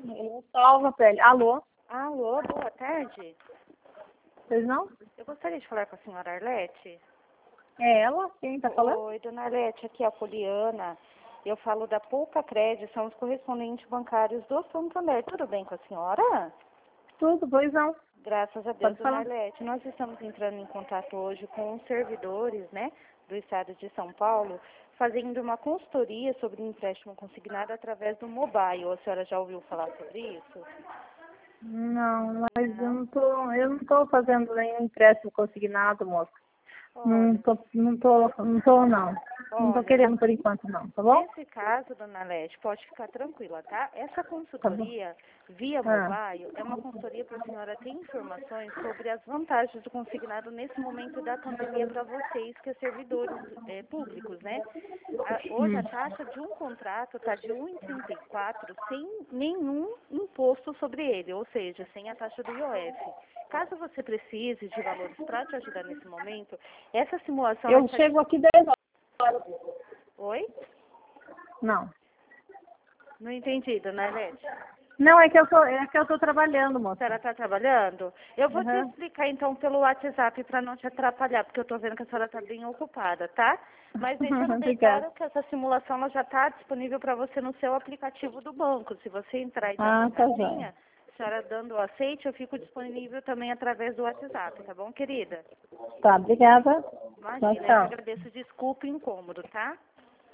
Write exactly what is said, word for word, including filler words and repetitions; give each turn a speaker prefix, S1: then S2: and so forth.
S1: Ele salva pra ele. Alô?
S2: Alô, boa tarde.
S1: Vocês não?
S2: Eu gostaria de falar com a senhora Arlete.
S1: É ela? Quem tá falando?
S2: Oi, dona Arlete, aqui é a Poliana. Eu falo da Pouca Crédito, são os correspondentes bancários do Santander. Tudo bem com a senhora?
S1: Tudo, pois não.
S2: Graças a Deus,
S1: Pode
S2: dona
S1: falar.
S2: Arlete. Nós estamos entrando em contato hoje com os servidores, né, do estado de São Paulo, fazendo uma consultoria sobre empréstimo consignado através do mobile. A senhora já ouviu falar sobre isso?
S1: Não, mas eu
S2: Não?
S1: não tô, eu não tô fazendo nenhum empréstimo consignado, moça. Não
S2: Olha,
S1: tô, não tô, não tô não. Não tô
S2: olha,
S1: querendo por enquanto não, tá bom?
S2: nesse caso, dona Lete, pode ficar tranquila, tá? Essa
S1: Tá bom.
S2: consultoria via
S1: Ah,
S2: mobile é uma consultoria para a senhora ter informações sobre as vantagens do consignado nesse momento da pandemia para vocês, que é servidores é, públicos, né? A- hoje a
S1: hum.
S2: taxa de um contrato está de um vírgula trinta e quatro sem nenhum imposto sobre ele, ou seja, sem a taxa do I O F. Caso você precise de valores para te ajudar nesse momento, essa simulação é...
S1: Eu chego aqui dez horas.
S2: Oi?
S1: Não.
S2: Não entendi, dona Lete.
S1: Não, é que eu tô, é que eu tô trabalhando,
S2: A
S1: moça.
S2: senhora está trabalhando? Eu vou te
S1: Uhum.
S2: explicar então pelo WhatsApp para não te atrapalhar, porque eu estou vendo que a senhora está bem ocupada, tá? Mas deixando bem
S1: Obrigada.
S2: claro que essa simulação ela já está disponível para você no seu aplicativo do banco. Se você entrar e dar
S1: Ah,
S2: uma
S1: tá
S2: olhadinha,
S1: joia.
S2: a senhora dando o aceite, eu fico disponível também através do WhatsApp, tá bom, querida?
S1: Tá, obrigada. Tchau,
S2: Imagina, eu que
S1: tchau.
S2: agradeço. Desculpa o incômodo, tá?